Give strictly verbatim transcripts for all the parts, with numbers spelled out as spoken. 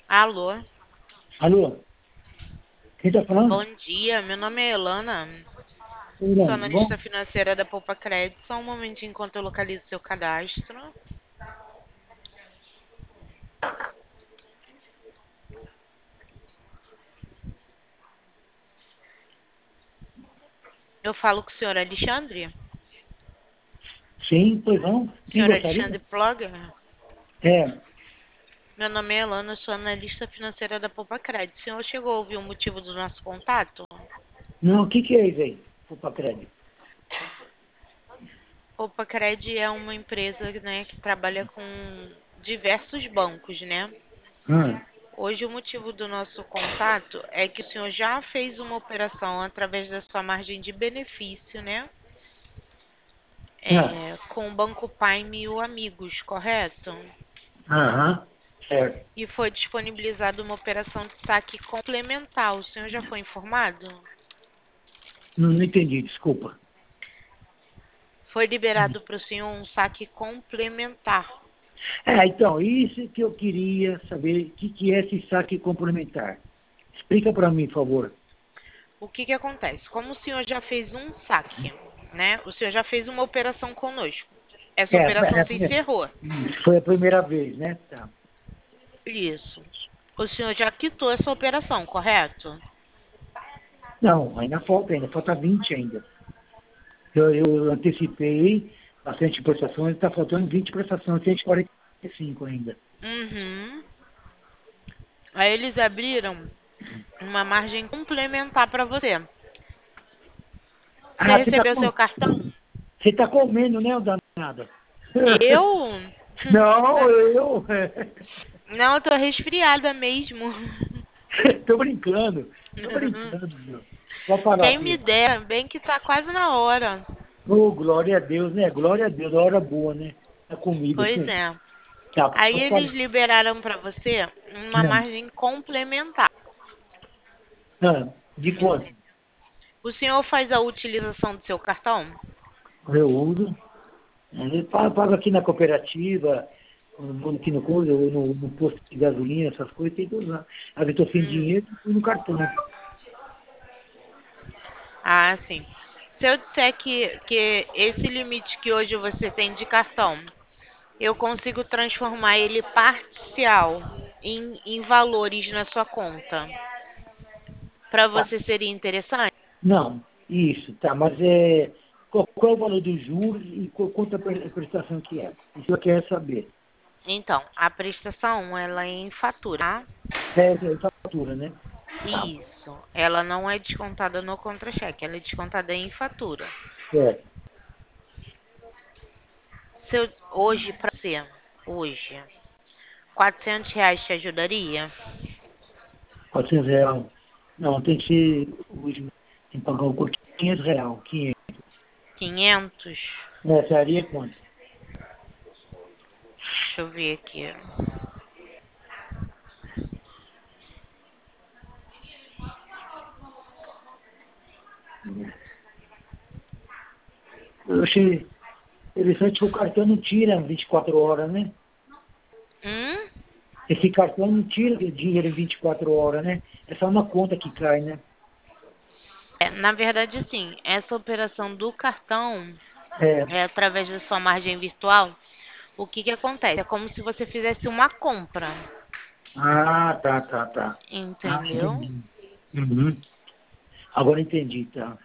Alô, Alô, quem tá falando? bom dia. Meu nome é Elana. Oi, Sou Lana, tudo analista bom? financeira da Poupa Crédito. Só um momento enquanto eu localizo seu cadastro. Eu falo com o senhor Alexandre? Sim, pois não. Quem Senhor gostaria? Alexandre Plogger? É, Meu nome é Elana, sou analista financeira da Poupa Crédito. O senhor chegou a ouvir o motivo do nosso contato? não, o que que é isso aí? Opa, crédito. Poupa Crédito é uma empresa, né, que trabalha com diversos bancos, né? Ah, Hoje o motivo do nosso contato é que o senhor já fez uma operação através da sua margem de benefício, né? ah, É, com o Banco Prime e o Amigos, correto? aham, certo. E foi disponibilizada uma operação de saque complementar. O senhor já foi informado? Não, não entendi, desculpa. Foi liberado para o senhor um saque complementar. É, então, isso que eu queria saber, o que que é esse saque complementar? Explica para mim, por favor. O que que acontece? Como o senhor já fez um saque, né? O senhor já fez uma operação conosco. Essa É, operação se é, encerrou. isso foi a primeira vez, né? Tá. Isso. O senhor já quitou essa operação, correto? Não, ainda falta, ainda falta vinte ainda. Eu, eu antecipei bastante prestações, está faltando vinte prestações, cento e quarenta e cinco ainda. Uhum. Aí eles abriram uma margem complementar para você. Você Ah, você está recebeu com, seu cartão? você tá comendo, né, o danado? Eu? Não, eu. Não, eu tô resfriada mesmo. Tô brincando. Tô brincando, meu. Pode falar, Quem me filho. dera, bem que tá quase na hora. Oh, glória a Deus, né? Glória a Deus, a hora boa, né? A comida, Pois sim. é. Tá, Aí pode eles falar. liberaram para você uma Não. margem complementar. Ah, de quanto? O senhor faz a utilização do seu cartão? Eu uso. Eu pago pago aqui na cooperativa, vou aqui no, coisa, ou no, no posto de gasolina, essas coisas, tem que usar. Às vezes estou sem Hum. dinheiro, fui no cartão. Ah, sim. Se eu disser que, que esse limite que hoje você tem de cartão, eu consigo transformar ele parcial em, em valores na sua conta. Para Tá. você seria interessante? Não, isso, tá, mas é, qual, qual é o valor dos juros e qual, quanto a pre- a prestação que é? Isso eu quero saber. Então, a prestação ela é em fatura, tá? É, é fatura, né? Tá, Isso. Ela não é descontada no contra-cheque, ela é descontada em fatura. certo. Se eu, hoje, para você, hoje, quatrocentos reais te ajudaria? quatrocentos reais. Não, tem que ser, hoje, tem que pagar o quinhentos reais, quinhentos. Quinhentos? Essa área é quanto? Deixa eu ver aqui. Eu achei interessante que o cartão não tira vinte e quatro horas, né? Hum? Esse cartão não tira dinheiro em vinte e quatro horas, né? É só uma conta que cai, né? É, na verdade, sim, essa operação do cartão É. é através da sua margem virtual. O que que acontece? É como se você fizesse uma compra, Ah, tá, tá, tá. Ah, entendeu? entendi. Uhum. Agora entendi, tá.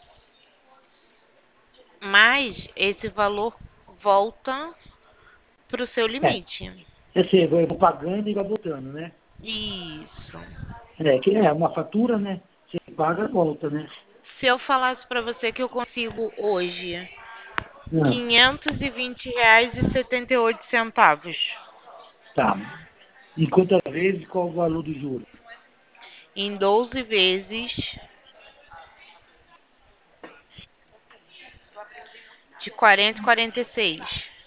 Mas esse valor volta para o seu É, limite. eu sei, eu vou pagando e vai botando, né? Isso. É, que é uma fatura, né? Você paga, volta, né? Se eu falasse para você que eu consigo hoje Ah, quinhentos e vinte reais e setenta e oito centavos tá. E quantas vezes, qual o valor do juro? em doze vezes de quarenta e quarenta e seis.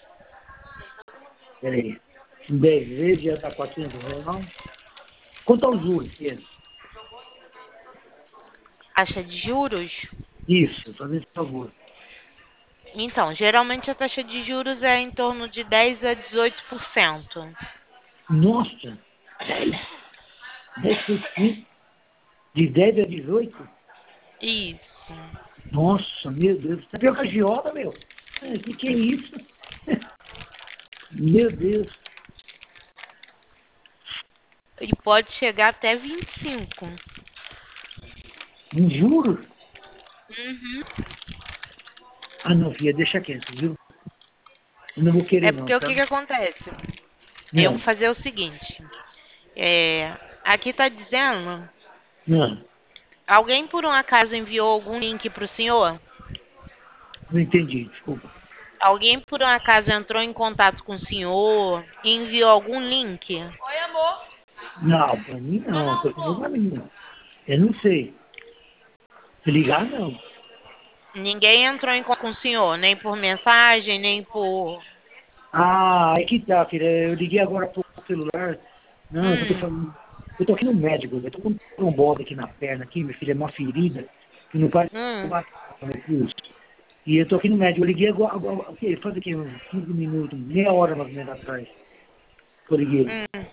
Peraí. Em dez vezes já dá quatrocentos reais. Quanto aos juros, Pedro? Taxa de juros? Isso, fazendo esse favor. Então, geralmente a taxa de juros é em torno de dez a dezoito por cento. Nossa! Dez? dez por cento de dez a dezoito? Isso. Nossa, meu Deus. Tá pior que a agiota, meu. O que, que é isso? Meu Deus. E pode chegar até vinte e cinco. Em juros? Uhum. Ah, não, filha, deixa quieto, viu? Eu não vou É querer não, porque o tá? que que acontece? Eu vou Não, fazer o seguinte. É, aqui tá dizendo, não. alguém por um acaso enviou algum link pro senhor? Não entendi, desculpa. Alguém por um acaso entrou em contato com o senhor e enviou algum link? Não, pra mim não. Tô falando pra mim, não. Eu não sei. Se ligar, não. Ninguém entrou em contato com o senhor, nem por mensagem, nem por... Ah, aí que tá, filha. Eu liguei agora pro celular. Não, eu tô Hum, falando. Eu tô aqui no médico, eu tô com um trombose aqui na perna, aqui, minha filha, é uma ferida, que não parece hum, meu pulso. E eu tô aqui no médico, eu liguei agora, agora o quê? Faz aqui uns quinze minutos, meia hora mais ou menos atrás, que eu liguei. hum.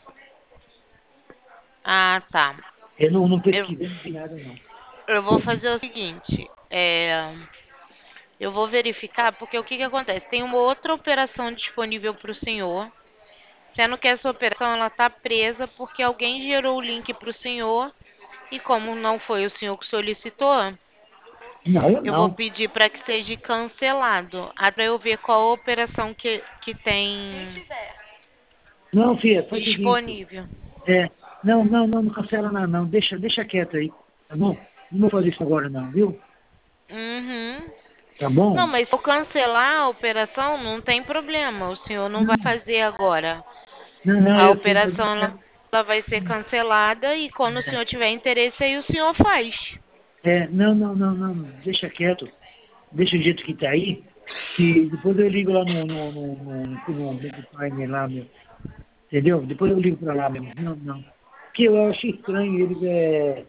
Ah, tá. Eu não, não Eu, pesquisei, não vi nada, não. eu vou fazer o seguinte. É, eu vou verificar, porque o que que acontece? Tem uma outra operação disponível para o senhor, sendo que essa operação ela está presa porque alguém gerou o link para o senhor e como não foi o senhor que solicitou, Não, eu eu vou não. pedir para que seja cancelado, até eu ver qual a operação que, que tem Não, filha, faz o seguinte. disponível. É, não, não, não, não cancela nada, não. Deixa, deixa quieto aí, tá bom? Não vou fazer isso agora, não, viu? Uhum. Tá Não, bom? mas se eu cancelar a operação, não tem problema. O senhor não vai Não, fazer agora. não, não, A eu sei, mas operação ela, ela vai ser cancelada e quando o senhor tiver interesse, aí o senhor faz. é, não, não, não, não, não, deixa quieto. Deixa o jeito que tá aí, que depois eu ligo lá no, no, no, no, no, no Prime lá, meu. Entendeu? Depois eu ligo pra lá mesmo. Não, não. Porque eu acho estranho eles é,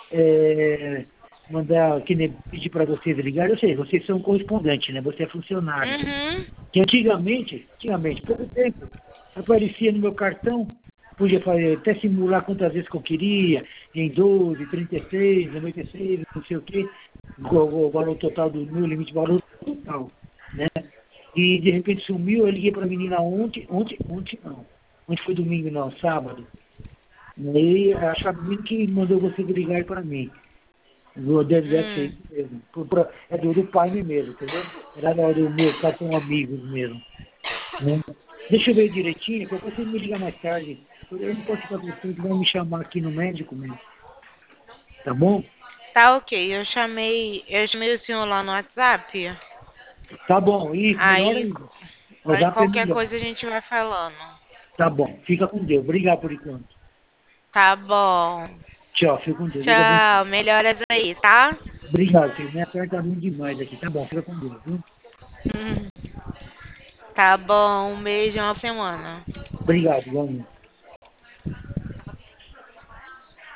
é, mandar, que nem pedir para vocês ligar. Eu sei, vocês são correspondentes, né? Você é funcionário. Uhum. Que antigamente, antigamente, pouco tempo, aparecia no meu cartão, podia fazer, até simular quantas vezes que eu queria, em doze, trinta e seis, noventa e seis, não sei o quê, o, o valor total do meu limite de valor total, né? E de repente sumiu, eu liguei para a menina ontem, ontem, ontem não, ontem foi domingo não, sábado. E aí acho que a menina que mandou você ligar para mim. Do- Deve, deve ser Hum. isso mesmo. Pro- pro- É do, do pai mesmo, entendeu? Era da- do meu, cartão amigos mesmo. Né? Deixa eu ver direitinho, qualquer coisa você me liga mais tarde. Eu não posso ficar com você, vai me chamar aqui no médico mesmo. Tá bom? Tá ok. Eu chamei, eu chamei o senhor lá no WhatsApp. Tá bom, isso, melhor Aí, ainda. O aí zap é qualquer melhor. coisa a gente vai falando. Tá bom, fica com Deus. Obrigado por enquanto. Tá bom. Tchau, fica com Deus. Deus abençoe. Tchau. Melhoras aí, tá? Obrigado, filho. Minha perna tá ruim demais aqui. Tá bom, fica com Deus, viu? Hum. Tá bom. Um beijo, uma semana. Obrigado, igualmente.